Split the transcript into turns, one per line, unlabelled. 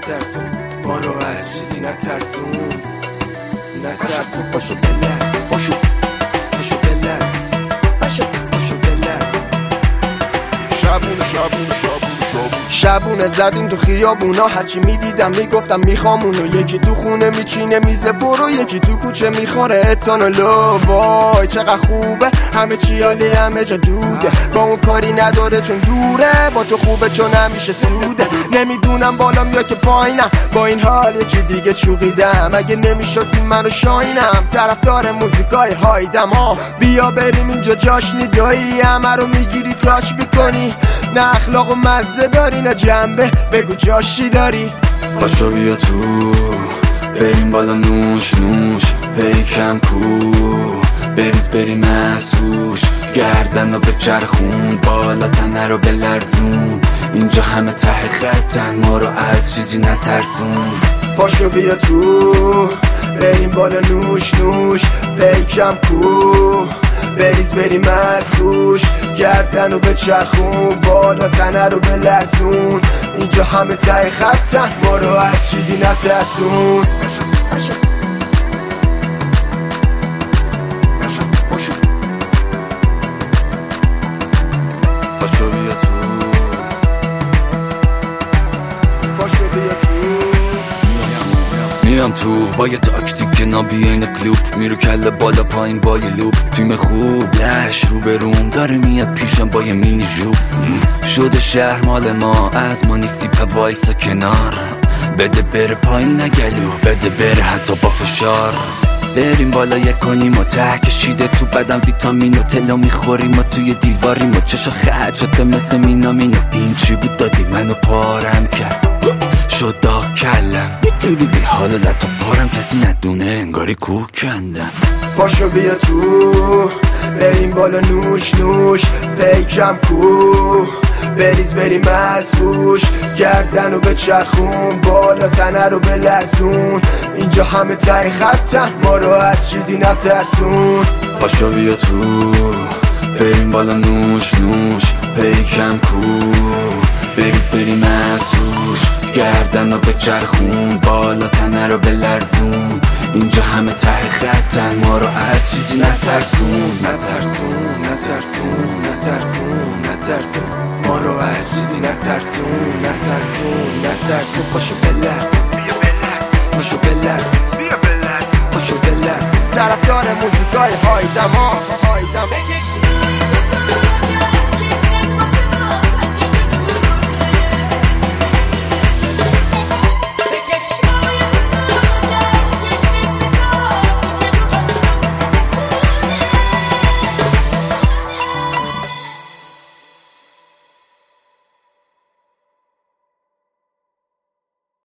نترسون ما رو از چیزی نترسون پاشو بلرز پاشو بلرز پاشو بلرز شبونه زدیم تو خیابونا، هرچی میدیدم میگفتم میخوامونو. یکی تو خونه میچینه میز برو، یکی تو کوچه میخوره اتانولو. وای چقدر خوبه همه چی عالی همه جا دوده، با اون کاری نداره چون دوره، با تو خوبه چون همیشه سوده. نمیدونم بالام یا که پایینم، با این حال یکی دیگه چوقیدم. اگه نمیشناسی منو شاینم، طرفدار موزیکای هایدم. بیا بریم اینجا جاشنی دایی، همه رو میگیری تاچ میکنی. نه اخلاق و مزه داری نه جنبه، بگو جاشی داری.
پاشو بیا تو بریم بالا نوش نوش، پیکم کو بریز بریم مسوش، گردن رو به چرخون بالا تنه رو بلرزون. اینجا همه ته خطن ما رو از چیزی نترسون.
پاشو بیا تو بریم بالا نوش نوش، پیکم کو بریز بریم مسوش، گردن رو به چرخون بالا تنه رو بلرزون. اینجا همه ته خطن ما رو از چیزی نترسون.
پاشو بیا تو
پاشو بیا تو
میام تو با یه تاکتیک نابیین کلوب، میرو کله بالا پایین با یه لوب. تیم خوب لش رو به روم داره میاد پیشم با یه مینی جوب. شده شهر مال ما، از ما نیستی پا وایسا کنار. بده بره پایین نگلو، بده بره حتی با فشار. بریم بالا یک کنیم و ته کشیده تو بدن ویتامین و تلا میخوریم و توی دیواریم و چشا خط شده مثل مینامینو. این چی بود دادی منو پارم کرد، شد داغ کلم یه جوری بی حالا لطا پارم کسی ندونه انگاری کوه کندم.
پاشو بیا تو بریم بالا نوش نوش، پیکم کو بریز بریم مسوش، گردن رو به چرخون بالا تنه رو بلرزون. اینجا همه ته خطن ما رو از چیزی نترسون.
پاشو بیا تو بریم بالا نوش نوش، پیکم کو بریز بریم مسوش، گردن رو به چرخون بالا تنه رو بلرزون. اینجا همه ته خطن ما رو از چیزی نترسون.
نترسون ما رو از چیزی نترسون. پاشو بلرز پاشو بلرز پاشو بلرز، طرفدار موزیکای هایدم.